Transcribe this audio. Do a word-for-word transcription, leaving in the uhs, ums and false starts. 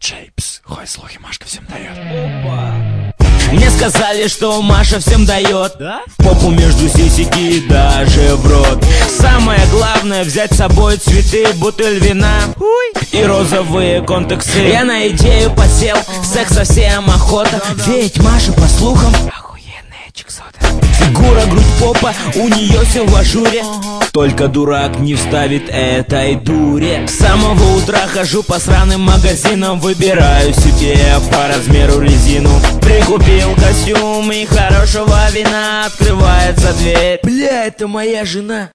Чей, пс, ходят слухи, Машка всем дает. Опа. Мне сказали, что Маша всем дает, да? В попу между сисики и даже в рот. Самое главное взять с собой цветы, бутыль вина и розовые контексы. Я на идею посел, секс совсем охота. Ведь Маша, по слухам, охуенная чиксота. Фигура, грудь, попа, у нее все в ажуре. Только дурак не вставит этой дуре. С самого утра хожу по сраным магазинам, выбираю себе по размеру резину. Прикупил костюм и хорошего вина, открывается дверь. Бля, это моя жена.